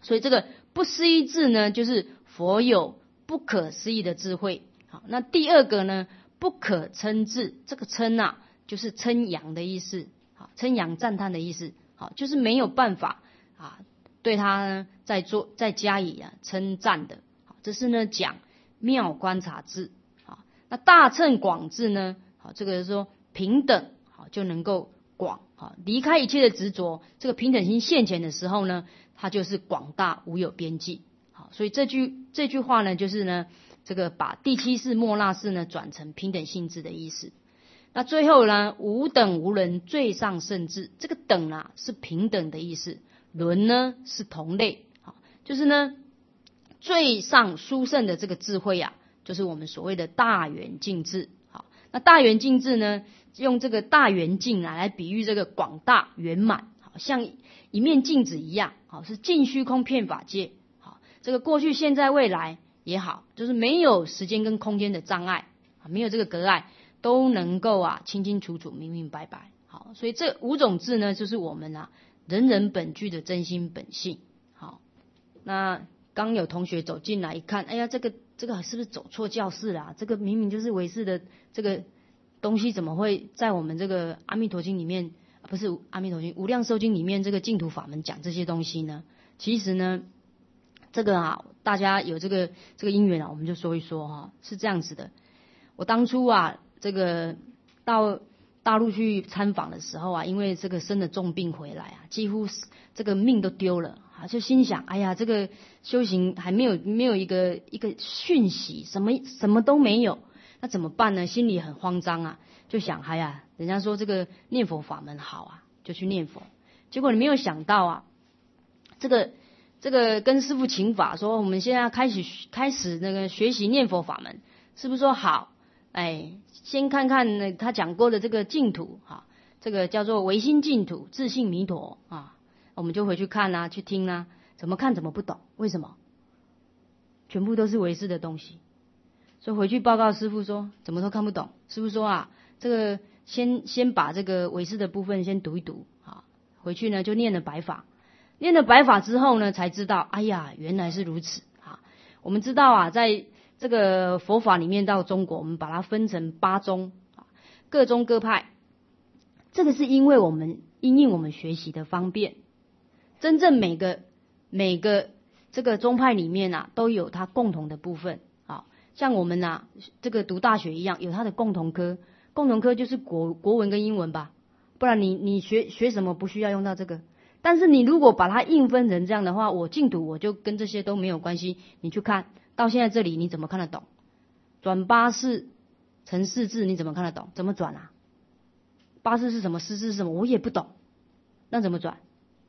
所以这个不思议智呢，就是佛有不可思议的智慧。好，那第二个呢，不可称智，这个称啊，就是称扬的意思，好，称扬赞叹的意思，好，就是没有办法啊，对他呢再加以称赞的。好，这是呢讲妙观察智。好，那大乘广智呢，好，这个是说平等，好，就能够广，好，离开一切的执着，这个平等心现前的时候呢，它就是广大无有边际。好，所以这句话呢，就是呢，这个把第七世末那世呢转成平等性质的意思。那最后呢，无等无伦最上圣智，这个等啊是平等的意思，伦呢是同类，好，就是呢最上殊胜的这个智慧啊，就是我们所谓的大圆镜智。好，那大圆镜智呢，用这个大圆镜啊来比喻这个广大圆满，好，像一面镜子一样，好，是尽虚空遍法界，好，这个过去现在未来也好，就是没有时间跟空间的障碍，没有这个隔碍，都能够清清楚楚明明白白。好，所以这五种智呢，就是我们人人本具的真心本性。好，那刚有同学走进来一看，哎呀，这个是不是走错教室啦？这个明明就是唯识的这个东西，怎么会在我们这个阿弥陀经里面，不是阿弥陀经，无量寿经里面这个净土法门讲这些东西呢？其实呢，这个大家有这个因缘我们就说一说是这样子的。我当初这个到大陆去参访的时候因为这个生了重病回来几乎这个命都丢了就心想，哎呀，这个修行还没有一个讯息，什么都没有，那怎么办呢？心里很慌张就想，哎呀，人家说这个念佛法门好就去念佛。结果你没有想到这个跟师父请法说，我们现在开始那个学习念佛法门，是不是说好？先看看他讲过的这个净土这个叫做唯心净土，自性弥陀我们就回去看去听怎么看怎么不懂，为什么？全部都是唯识的东西，所以回去报告师父说怎么都看不懂。师父说这个先把这个唯识的部分先读一读回去呢就念了白法，念了白法之后呢才知道，哎呀，原来是如此我们知道在这个佛法里面到中国，我们把它分成八宗各宗各派，这个是因为我们因应我们学习的方便。真正每个这个宗派里面都有它共同的部分像我们这个读大学一样，有它的共同科就是国文跟英文吧，不然你学什么不需要用到这个。但是你如果把它硬分成这样的话，我净土我就跟这些都没有关系。你去看到现在这里，你怎么看得懂？转八识成四智，你怎么看得懂？怎么转八识是什么？四智是什么？我也不懂，那怎么转？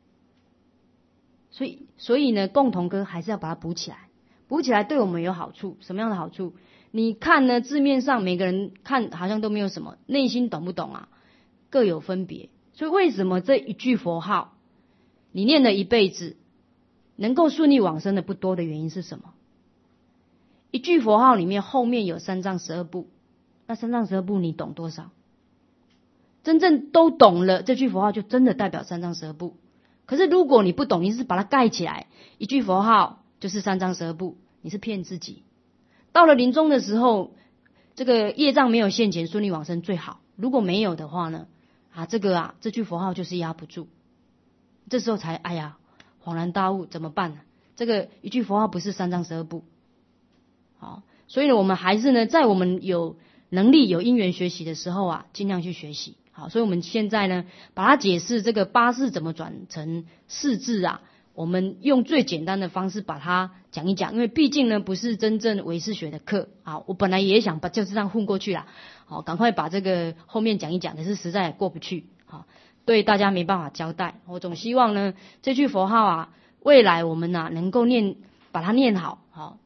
所以呢，共同科还是要把它补起来，补起来对我们有好处。什么样的好处？你看呢，字面上每个人看好像都没有什么，内心懂不懂各有分别。所以为什么这一句佛号你念了一辈子，能够顺利往生的不多的原因是什么？一句佛号里面后面有三藏十二部，那三藏十二部你懂多少？真正都懂了，这句佛号就真的代表三藏十二部。可是如果你不懂，你是把它盖起来，一句佛号就是三藏十二部，你是骗自己。到了临终的时候，这个业障没有现前，顺利往生最好。如果没有的话呢，这句佛号就是压不住。这时候才恍然大悟，怎么办呢？这个一句佛号不是三藏十二部。好，所以呢，我们还是呢，在我们有能力有因缘学习的时候尽量去学习。好，所以我们现在呢，把它解释这个八识怎么转成四智我们用最简单的方式把它讲一讲，因为毕竟呢不是真正唯识学的课我本来也想就是这样混过去啦，好，赶快把这个后面讲一讲，可是实在也过不去对大家没办法交代。我总希望呢，这句佛号未来我们能够把它念好。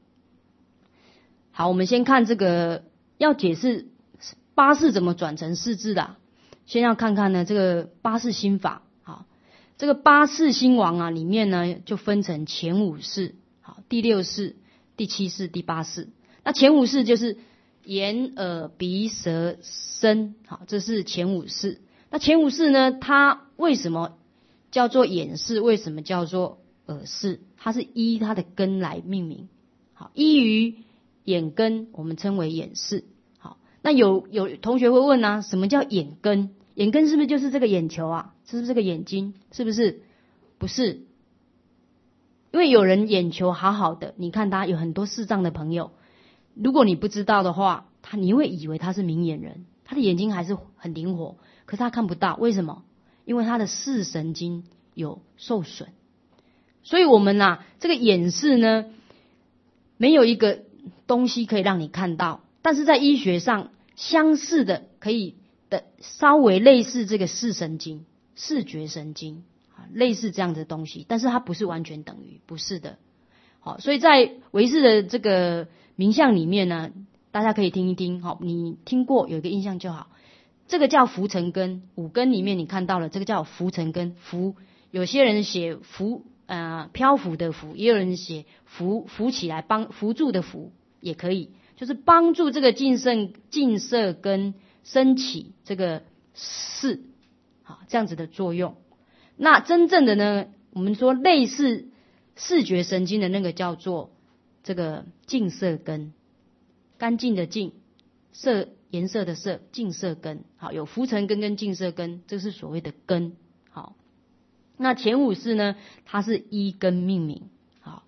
好，我们先看这个要解释八识怎么转成四智的先要看看呢这个八识心法。好，这个八识心王里面呢就分成前五识，好，第六识、第七识、第八识。那前五识就是眼耳鼻舌身，好，这是前五识。那前五识呢，它为什么叫做眼识？为什么叫做耳识，它是依它的根来命名。好，依于眼根，我们称为眼识。好，那有同学会问啊，什么叫眼根？眼根是不是就是这个眼球啊？是不是这个眼睛？是不是？不是，因为有人眼球好好的，你看他有很多视障的朋友，如果你不知道的话，你会以为他是明眼人，他的眼睛还是很灵活，可是他看不到，为什么？因为他的视神经有受损。所以我们这个眼识呢，没有一个东西可以让你看到，但是在医学上相似的可以的稍微类似这个视神经、视觉神经，类似这样的东西，但是它不是完全等于，不是的。好，所以在唯识的这个名相里面呢，大家可以听一听，好，你听过有一个印象就好。这个叫浮尘根，五根里面你看到了，这个叫浮尘根。浮，有些人写浮漂浮的浮，也有人写浮起来扶助的扶，也可以，就是帮助这个净色根升起这个识，好，这样子的作用。那真正的呢，我们说类似视觉神经的那个叫做这个净色根，干净的净，色颜色的色，净色根。好，有浮尘根跟净色根，这是所谓的根。好，那前五识呢，它是依根命名。好，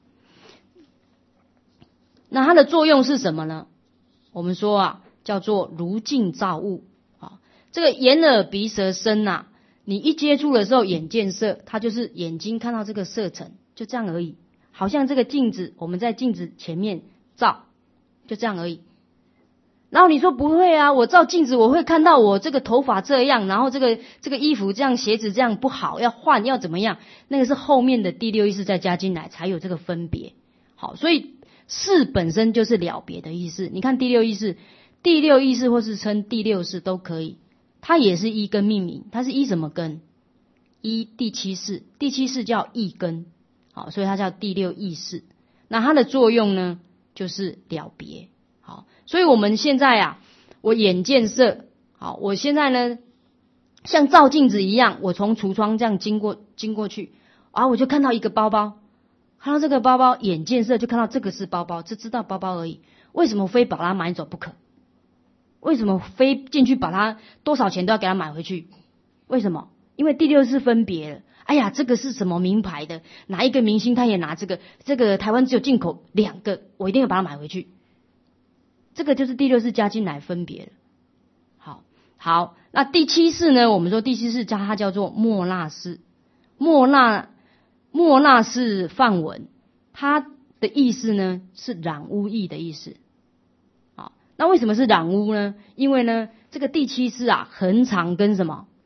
那它的作用是什么呢？我们说叫做如镜照物。好，这个眼耳鼻舌身你一接触的时候，眼见色，它就是眼睛看到这个色尘，就这样而已。好像这个镜子，我们在镜子前面照，就这样而已。然后你说不会我照镜子我会看到我这个头发这样，然后这个衣服这样，鞋子这样不好，要换，要怎么样？那个是后面的第六意识再加进来才有这个分别。好，所以识本身就是了别的意思。你看第六意识或是称第六识都可以，它也是依根命名。它是依什么根？依第七识，第七识叫意根。好，所以它叫第六意识。那它的作用呢，就是了别。好，所以我们现在我眼见色，好，我现在呢像照镜子一样，我从橱窗这样经过去，我就看到一个包包，看到这个包包，眼见色就看到这个是包包，只知道包包而已。为什么非把它买走不可？为什么非进去把它多少钱都要给它买回去？为什么？因为第六识分别了。哎呀，这个是什么名牌的？哪一个明星他也拿这个台湾只有进口2个，我一定要把它买回去。这个就是第六识加进来分别了。好，那第七识呢？我们说第七识它叫做莫那识。莫那是梵文，它的意思呢是染污意的意思。好，那为什么是染污呢？因为呢，这个第七识很常跟什么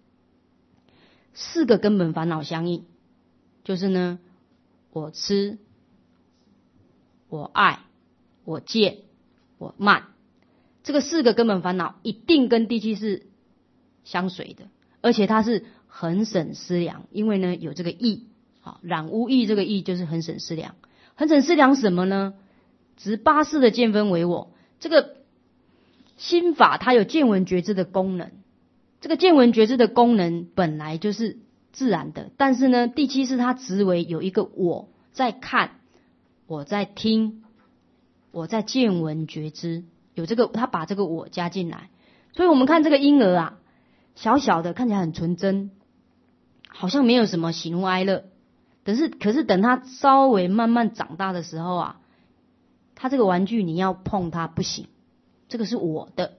4个根本烦恼相应，就是呢，我痴、我爱、我见、我慢，这个4个根本烦恼一定跟第七识相随的，而且它是恒审思量，因为呢有这个意，好，染污意这个意就是恒审思量。恒审思量什么呢？执8识的见分为我。这个心法它有见闻觉知的功能，这个见闻觉知的功能本来就是自然的，但是呢，第七识它执为有一个我在看，我在听，我在见闻觉知，有这个，他把这个我加进来。所以我们看这个婴儿小小的看起来很纯真，好像没有什么喜怒哀乐，可是等他稍微慢慢长大的时候他这个玩具你要碰它不行，这个是我的，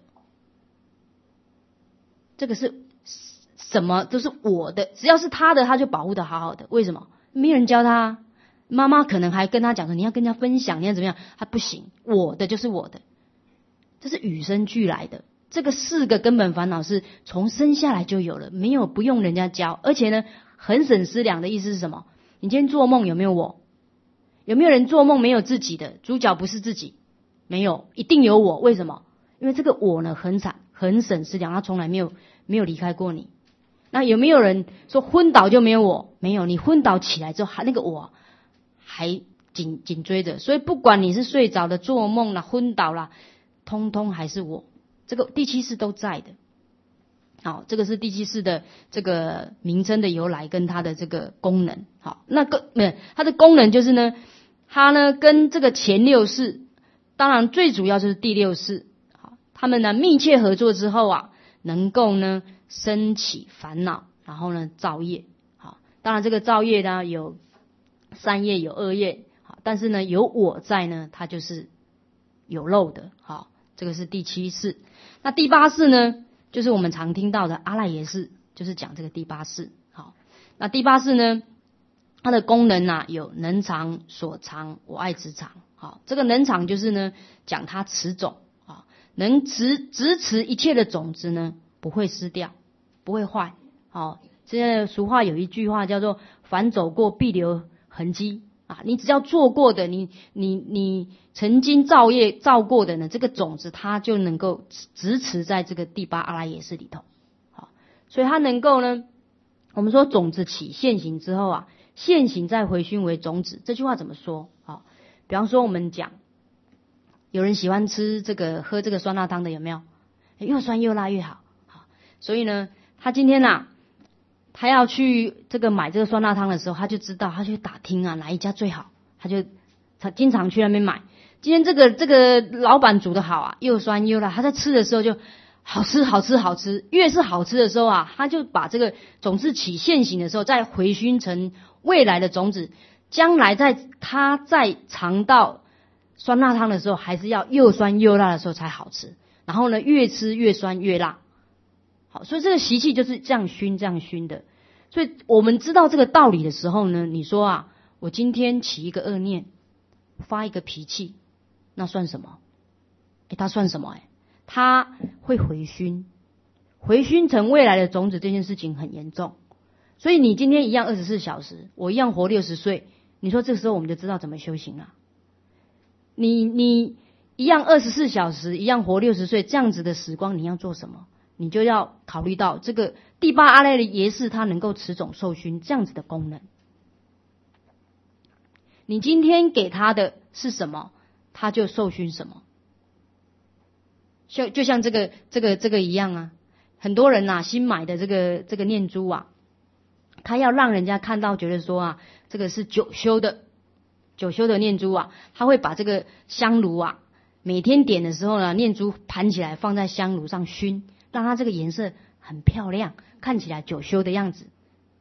这个是什么都是我的，只要是他的他就保护得好好的。为什么？没有人教他，妈妈可能还跟他讲说你要跟人家分享，你要怎么样，他不行，我的就是我的，这是与生俱来的。这个4个根本烦恼是从生下来就有了，不用人家教。而且呢，恒审思量的意思是什么？你今天做梦有没有我？有没有人做梦没有自己的？主角不是自己？没有，一定有我。为什么？因为这个我呢恒审思量，他从来没有离开过你。那有没有人说昏倒就没有我？没有，你昏倒起来之后，那个我还紧追着。所以不管你是睡着的、做梦啦、昏倒啦，通通还是我。这个第七识都在的。 好，这个是第七世的这个名称的由来跟它的这个功能。好，它的功能就是呢，它呢跟这个前六世，当然最主要就是第六世，好，他们呢密切合作之后啊，能够呢升起烦恼，然后呢造业。好，当然这个造业呢有三业有二业，好，但是呢有我在呢，它就是有漏的。好，这个是第七世。那第八世呢？就是我们常听到的阿赖耶识，就是讲这个第八世。好，那第八世呢，它的功能啊有能藏、所藏、我爱之藏。好，这个能藏就是呢讲它持种啊，能直持一切的种子呢不会失掉，不会坏。好，现在俗话有一句话叫做凡走过必留痕迹啊，你只要做过的，你曾经造过的呢，这个种子它就能够直持在这个第八阿赖耶识里头。好，所以它能够呢，我们说种子起现行之后啊，现行再回熏为种子，这句话怎么说？好，比方说我们讲，有人喜欢吃喝这个酸辣汤的有没有？又酸又辣越好。好，所以呢，他今天啊，他要去买这个酸辣汤的时候，他就知道，他去打听啊哪一家最好，他经常去那边买。今天这个老板煮的好啊，又酸又辣，他在吃的时候就好吃。越是好吃的时候啊，他就把这个种子起现行的时候，再回熏成未来的种子，将来他在尝到酸辣汤的时候，还是要又酸又辣的时候才好吃。然后呢，越吃越酸越辣。好，所以这个习气就是这样熏的。所以我们知道这个道理的时候呢，你说啊，我今天起一个恶念，发一个脾气，那算什么？它算什么？它会回熏成未来的种子，这件事情很严重。所以你今天一样24小时，我一样活60岁，你说这个时候我们就知道怎么修行了。你一样24小时，一样活60岁，这样子的时光你要做什么？你就要考虑到这个第八阿赖耶识它能够持种受熏这样子的功能。你今天给他的是什么，他就受熏什么。就像这个一样啊，很多人啊新买的这个念珠啊，他要让人家看到觉得说啊，这个是九修的念珠啊，他会把这个香炉啊，每天点的时候呢，念珠盘起来放在香炉上熏，让它这个颜色很漂亮，看起来九修的样子。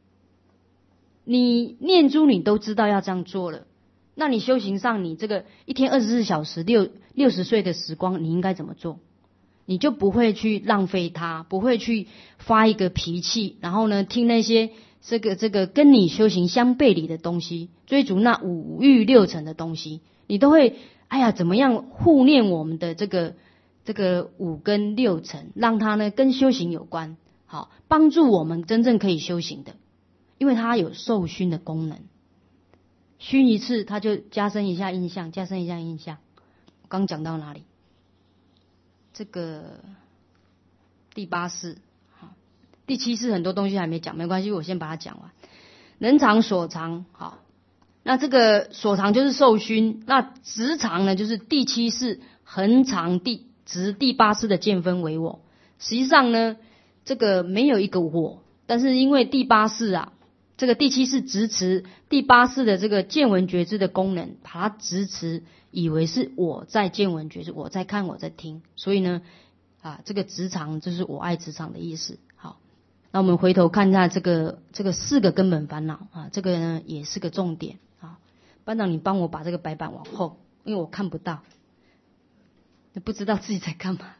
你念珠你都知道要这样做了，那你修行上你这个一天24小时60岁的时光你应该怎么做？你就不会去浪费它，不会去发一个脾气，然后呢听那些这个跟你修行相背离的东西，追逐那五欲六尘的东西，你都会怎么样护念我们的这个五根六尘，让它呢跟修行有关，好帮助我们真正可以修行的，因为它有受熏的功能。熏一次，它就加深一下印象。我刚讲到哪里？这个第八世，好，第七世很多东西还没讲，没关系，我先把它讲完。能藏所藏，好，那这个所藏就是受熏，那直藏呢就是第七世恒常执第八世的见分为我。实际上呢，这个没有一个我，但是因为第八世啊，这个第七世直持第八世的这个见闻觉知的功能，把它直持，以为是我在见闻觉知，我在看，我在听，所以呢，这个直藏就是我爱直藏的意思。好，那我们回头看一下这个4个根本烦恼啊，这个呢也是个重点啊。班长，你帮我把这个白板往后，因为我看不到，不知道自己在干嘛。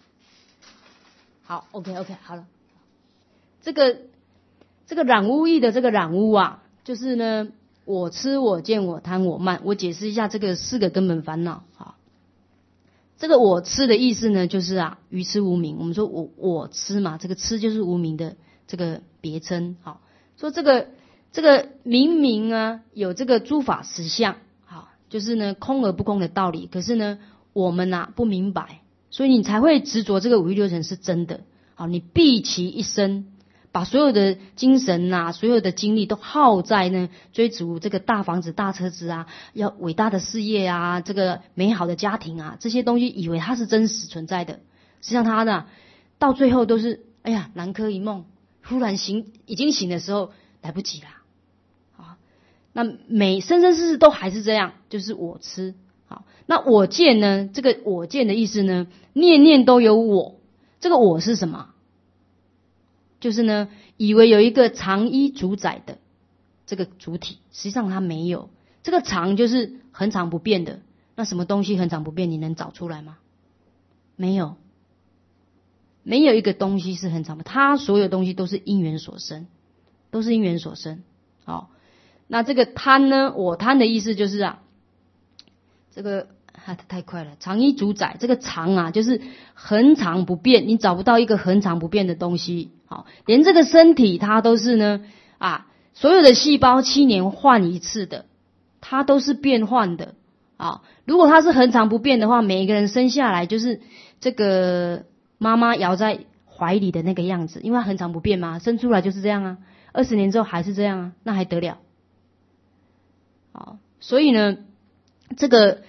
好 ，OK， 好了，这个染污意的这个染污啊，就是呢，我痴我见我贪我慢。我解释一下这个4个根本烦恼。好，这个我痴的意思呢，就是愚痴无明。我们说我痴嘛，这个痴就是无明的这个别称。好，说这个明明啊有这个诸法实相，好，就是呢空而不空的道理。可是呢，我们不明白，所以你才会执着这个五欲六尘是真的。好，你毕其一生，把所有的精神所有的精力都耗在呢追逐这个大房子大车子要伟大的事业这个美好的家庭这些东西，以为它是真实存在的。实际上它呢到最后都是哎呀，南柯一梦，忽然已经醒的时候来不及啦。好，那生生世世都还是这样，就是我痴。好，那我见呢？这个我见的意思呢，念念都有我。这个我是什么？就是呢，以为有一个常依主宰的这个主体，实际上它没有。这个常就是恒常不变的。那什么东西恒常不变？你能找出来吗？没有，没有一个东西是恒常的。它所有东西都是因缘所生，都是因缘所生。好，那这个贪呢？我贪的意思就是啊，这个太快了。常依主宰，这个常啊，就是恒常不变，你找不到一个恒常不变的东西。好，连这个身体它都是呢啊，所有的细胞7年换一次的，它都是变换的啊。如果它是恒常不变的话，每一个人生下来就是这个妈妈摇在怀里的那个样子，因为它恒常不变嘛，生出来就是这样啊，20年之后还是这样啊，那还得了？好，所以呢，这个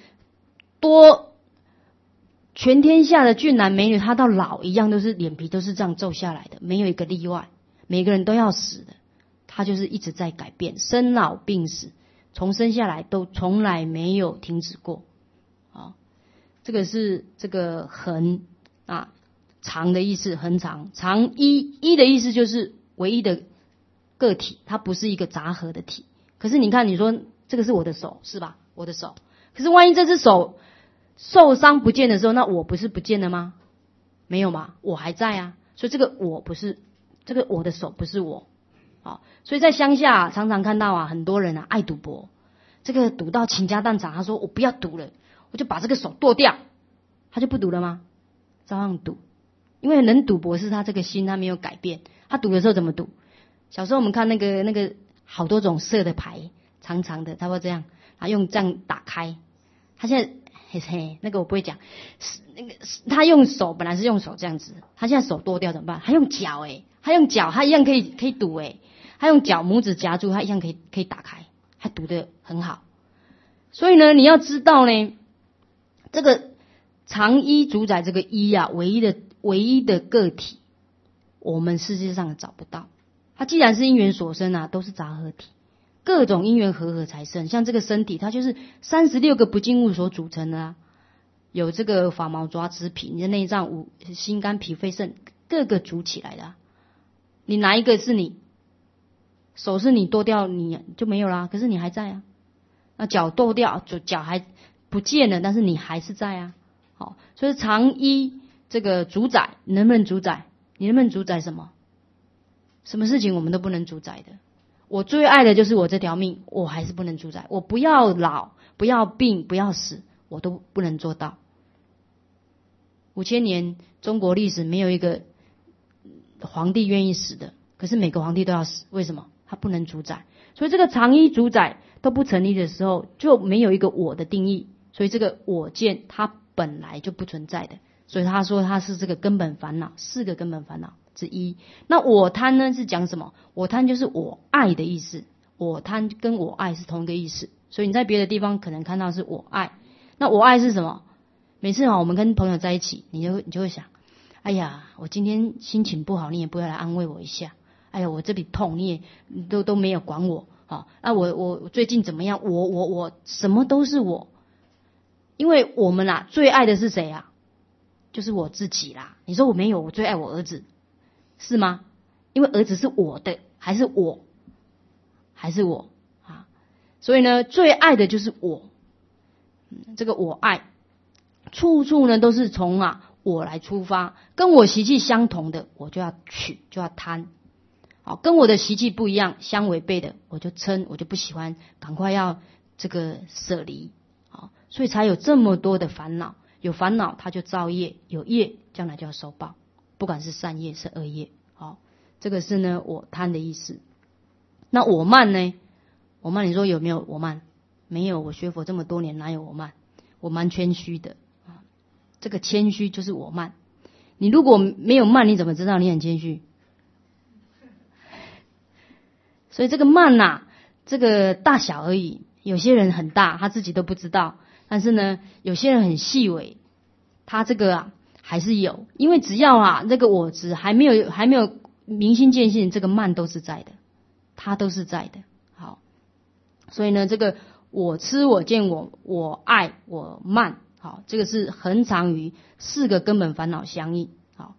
全天下的俊男美女，他到老一样都是脸皮都是这样皱下来的，没有一个例外，每个人都要死的，他就是一直在改变，生老病死，从生下来都从来没有停止过。好，这个是这个恒啊，常的意思，恒常，常一的意思就是唯一的个体，它不是一个杂合的体。可是你看，你说这个是我的手，是吧？我的手，可是万一这只手受伤不见的时候，那我不是不见了吗？没有嘛，我还在啊。所以这个我不是，这个我的手不是我。好，所以在乡下常常看到啊，很多人啊爱赌博，这个赌到倾家荡产，他说我不要赌了，我就把这个手剁掉，他就不赌了吗？照样赌，因为能赌博是他这个心他没有改变。他赌的时候怎么赌？小时候我们看那个好多种色的牌，长长的，差不多这样，他用这样打开。他现在那个我不会讲，他用手本来是用手这样子，他现在手剁掉怎么办？他用脚他用脚，他一样可以赌他用脚拇指夹住，他一样可以打开，他赌得很好。所以呢，你要知道呢，这个常依主宰这个一啊，唯一的个体，我们世界上找不到。它既然是因缘所生啊，都是杂合体。各种因缘合才生，像这个身体，它就是36个不净物所组成的啊。有这个发毛爪肢皮，你的内脏心肝脾肺肾各个组起来的啊。你哪一个是你？手是你剁掉，你就没有啦，可是你还在啊。那脚剁掉，脚还不见了，但是你还是在啊。好，所以常依这个主宰，你能不能主宰？你能不能主宰什么？什么事情我们都不能主宰的。我最爱的就是我这条命，我还是不能主宰。我不要老，不要病，不要死，我都不能做到。5000年中国历史没有一个皇帝愿意死的，可是每个皇帝都要死，为什么？他不能主宰。所以这个常依主宰都不成立的时候，就没有一个我的定义，所以这个我见它本来就不存在的。所以他说它是这个根本烦恼，4个根本烦恼之一。那我贪呢是讲什么？我贪就是我爱的意思，我贪跟我爱是同一个意思。所以你在别的地方可能看到是我爱，那我爱是什么？每次我们跟朋友在一起，你就会想，哎呀，我今天心情不好，你也不要来安慰我一下。哎呀，我这里痛，你也都没有管我。好，我最近怎么样？我什么都是我，因为我们啊最爱的是谁啊？就是我自己啦。你说我没有，我最爱我儿子，是吗？因为儿子是我的，还是我啊？所以呢，最爱的就是我。这个我爱，处处呢都是从我来出发，跟我习气相同的，我就要取，就要贪。好，跟我的习气不一样，相违背的，我就嗔，我就不喜欢，赶快要这个舍离。好，所以才有这么多的烦恼。有烦恼，他就造业，有业，将来就要受报，不管是善业是恶业。好，这个是呢我贪的意思。那我慢呢？我慢，你说有没有我慢？没有，我学佛这么多年，哪有我慢？我蛮谦虚的啊。这个谦虚就是我慢。你如果没有慢，你怎么知道你很谦虚？所以这个慢这个大小而已。有些人很大，他自己都不知道。但是呢，有些人很细微，他这个还是有，因为只要那个我执还没有明心见性，这个慢都是在的，它都是在的。好，所以呢，这个我痴我见我爱我慢，好，这个是恒常于4个根本烦恼相应。好，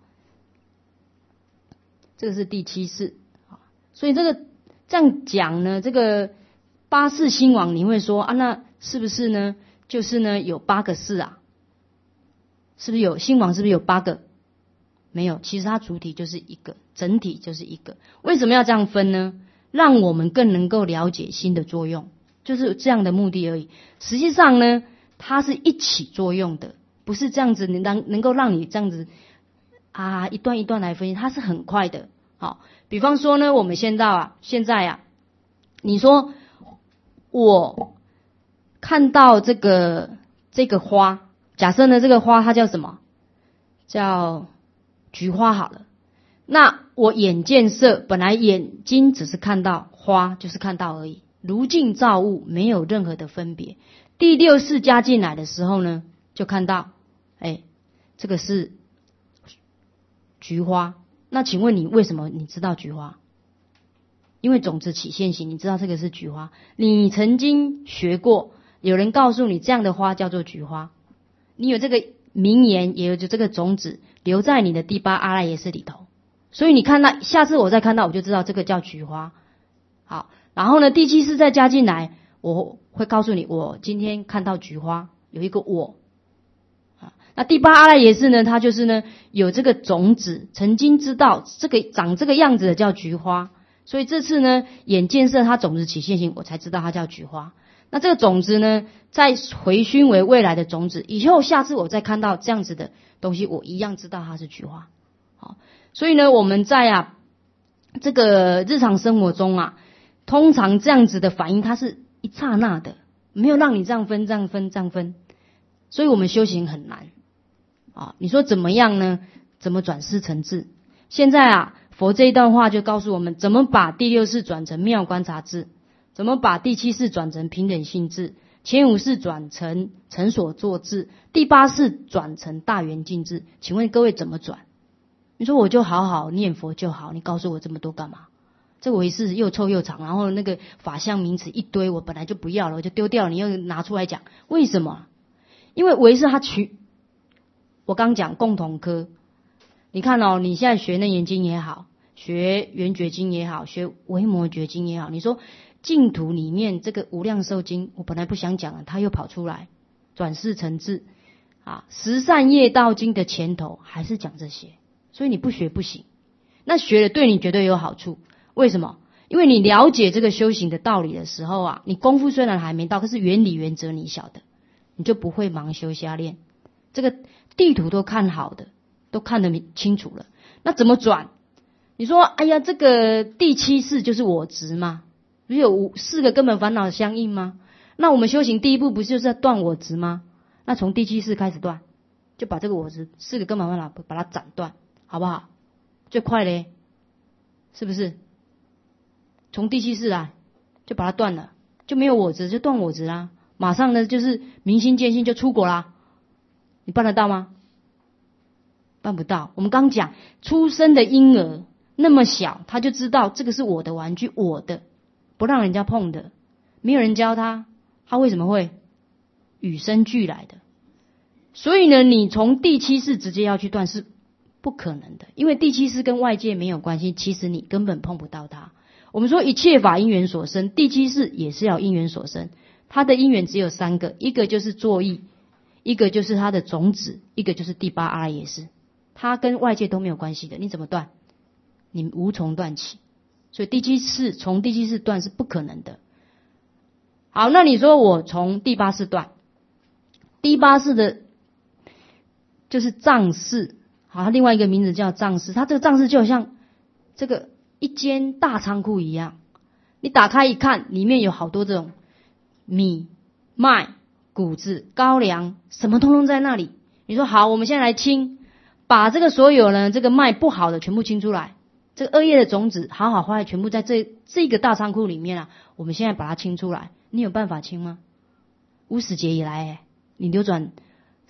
这个是第7世。好，所以这样讲呢，这个8世兴亡，你会说那是不是呢？就是呢有8个世啊？是不是有兴亡？是不是有8个？没有，其实它主体就是一个，整体就是一个。为什么要这样分呢？让我们更能够了解心的作用，就是这样的目的而已。实际上呢，它是一起作用的，不是这样子能够让你这样子一段一段来分析，它是很快的。好，比方说呢，我们现在你说我看到这个花，假设呢这个花它叫什么？叫菊花好了。那我眼见色，本来眼睛只是看到花，就是看到而已，如镜照物，没有任何的分别。第6世加进来的时候呢，就看到这个是菊花。那请问你为什么你知道菊花？因为种子起现行，你知道这个是菊花。你曾经学过，有人告诉你这样的花叫做菊花，你有这个名言，也有这个种子留在你的第8阿赖耶识里头，所以你看到下次我再看到，我就知道这个叫菊花。好，然后呢第7世再加进来，我会告诉你，我今天看到菊花，有一个我。那第8阿赖耶识呢，它就是呢有这个种子，曾经知道这个长这个样子的叫菊花，所以这次呢眼见色它种子起现行，我才知道它叫菊花。那这个种子呢再回熏为未来的种子，以后下次我再看到这样子的东西，我一样知道它是菊花。好，所以呢我们在这个日常生活中通常这样子的反应它是一刹那的，没有让你这样分这样分这样分，所以我们修行很难。你说怎么样呢？怎么转思成智？现在佛这一段话就告诉我们，怎么把第6世转成妙观察智，怎么把第7世转成平等性智，前5世转成成所作智，第8世转成大圆净智。请问各位怎么转？你说我就好好念佛就好，你告诉我这么多干嘛？这唯识又臭又长，然后那个法相名词一堆，我本来就不要了，我就丢掉了，你又拿出来讲，为什么？因为唯识它我刚讲共同科，你看你现在学楞严经也好，学圆觉经也好，学维摩诘经也好，你说净土里面这个无量寿经，我本来不想讲了，它又跑出来转世成智十善业道经的前头还是讲这些，所以你不学不行。那学了对你绝对有好处，为什么？因为你了解这个修行的道理的时候你功夫虽然还没到，可是原理原则你晓得，你就不会盲修瞎练，这个地图都看好的，都看得清楚了。那怎么转？你说哎呀，这个第7世就是我执吗？不是有4个根本烦恼相应吗？那我们修行第一步不是就是要断我执吗？那从第7世开始断，就把这个我执4个根本烦恼把它斩断，好不好？最快嘞，是不是？从第7世来就把它断了，就没有我执，就断我执啦。马上呢就是明心见性，就出国啦。你办得到吗？办不到。我们刚讲出生的婴儿那么小，他就知道这个是我的玩具，我的，不让人家碰的，没有人教他，他为什么会与生俱来的？所以呢，你从第7世直接要去断是不可能的，因为第7世跟外界没有关系，其实你根本碰不到它。我们说一切法因缘所生，第7世也是要因缘所生，它的因缘只有3个，一个就是作意，一个就是它的种子，一个就是第8阿赖耶识，它跟外界都没有关系的，你怎么断？你无从断起，所以从第7世断是不可能的。好，那你说我从第8世断，第8世的就是藏室，好，它另外一个名字叫藏室，它这个藏室就好像这个一间大仓库一样，你打开一看，里面有好多这种米、麦、谷子、高粱，什么通通在那里。你说好，我们现在来清，把这个所有呢这个麦不好的全部清出来，这个恶业的种子好好坏全部在这个大仓库里面我们现在把它清出来，你有办法清吗？无始劫以来你流转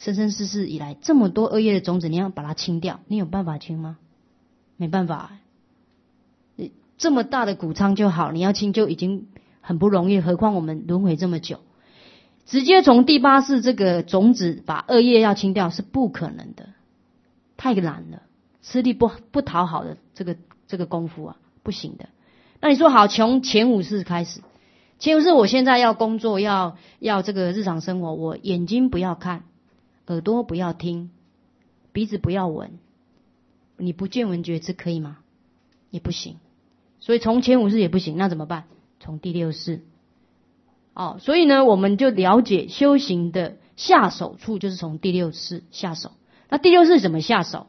生生世世以来这么多恶业的种子，你要把它清掉，你有办法清吗？没办法。这么大的谷仓就好，你要清就已经很不容易，何况我们轮回这么久，直接从第八世这个种子把恶业要清掉是不可能的，太难了，吃力不讨好的这个功夫啊，不行的。那你说好，从前五世开始，前五世我现在要工作，要这个日常生活，我眼睛不要看，耳朵不要听，鼻子不要闻，你不见闻觉知可以吗？也不行。所以从前五世也不行，那怎么办？从第六世。所以呢，我们就了解修行的下手处就是从第六世下手。那第六世怎么下手？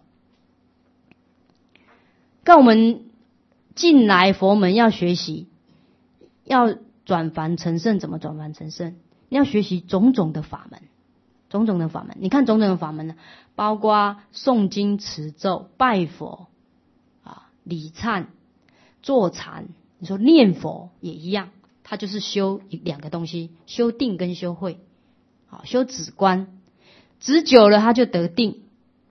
跟我们进来佛门要学习，要转凡成圣，怎么转凡成圣？你要学习种种的法门，种种的法门。你看种种的法门呢，包括诵经持咒、拜佛礼忏、坐禅，你说念佛也一样，它就是修两个东西，修定跟修慧。修止观，止久了它就得定，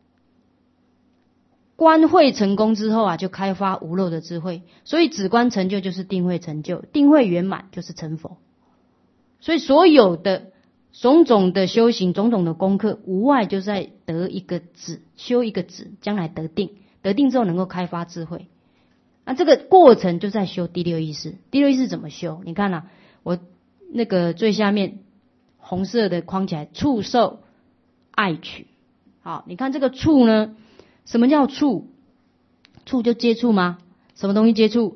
观慧成功之后就开发无漏的智慧，所以止观成就就是定慧成就，定慧圆满就是成佛。所以所有的种种的修行，种种的功课，无外就在得一个止，修一个止，将来得定，得定之后能够开发智慧。那这个过程就在修第六意识。第六意识怎么修？你看我那个最下面红色的框起来，触受爱取。好，你看这个触呢，什么叫触？触就接触吗？什么东西接触？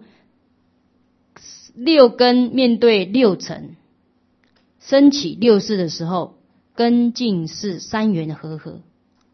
六根面对六尘，升起六识的时候，根净识三缘和合，